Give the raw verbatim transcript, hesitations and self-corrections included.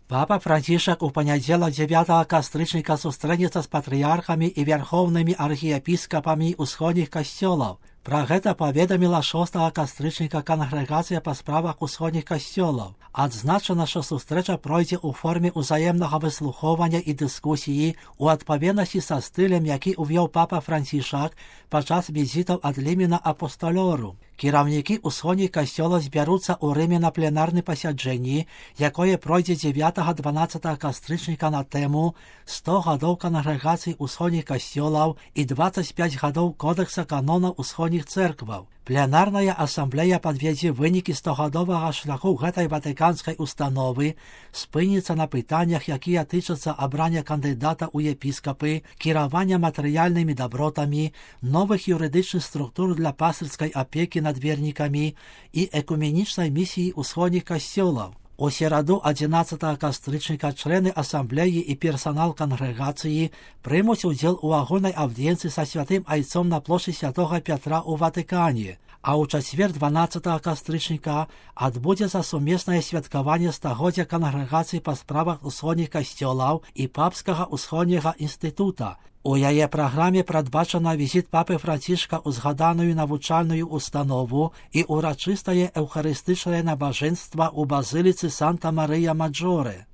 Папа Францішак у панядзелак дзевятага кастрычніка сустрэнецца з патрыярхамі і вярхоўнымі архіепіскапамі ўсходніх касцёлаў. Пра гэта паведаміла шостага кастрычніка кангрэгацыя па справах усходніх касцёлаў. Адзначана, што сустрэча пройдзе ў форме ўзаемнага выслухоўвання і дыскусіі у адпаведнасці са стылем, які ўвёў папа Францішак падчас візітаў ад лімена апостолору. Кіраўнікі ўсходніх касцёлаў збяруцца ў Рыме на пленарным пасяджэнні, якое пройдзе дзевятага-дванаццатага кастрычніка на тэму сто гадоў кангрэгацыі ўсходніх касцёлаў і дваццаць пяць гадоў кодэкса канонаў усходніх цэркваў. Пленарная асамблея падведзе вынікі стогадовага шляху гэтай ватыканскай установы, спыніцца на пытаннях, якія тычацца абрання кандыдата ў епіскапы, кіравання матэрыяльнымі дабротамі, новых юрыдычных структур для пастырскай апекі над вернікамі і экуменічнай місіі ўсходніх касцёлаў. У сераду адзінаццатага кастрычніка члены асамблеі і персанал кангрэгацыі прымуць удзел у агульнай аўдыенцыі са святым айцом на плошчы святога Пятра ў Ватыкане, а ў чацвер дванаццатага кастрычніка адбудзецца сумеснае святкаванне стагоддзя кангрэгацыі па справах усходніх касцёлаў і папскага ўсходняга інстытута. У яе праграме прадбачана візіт папы Францішка ў згаданую навучальную установу і ўрачыстае эўхарыстычнае набажэнства ў базыліцы Санта-Марыя-Маджоре.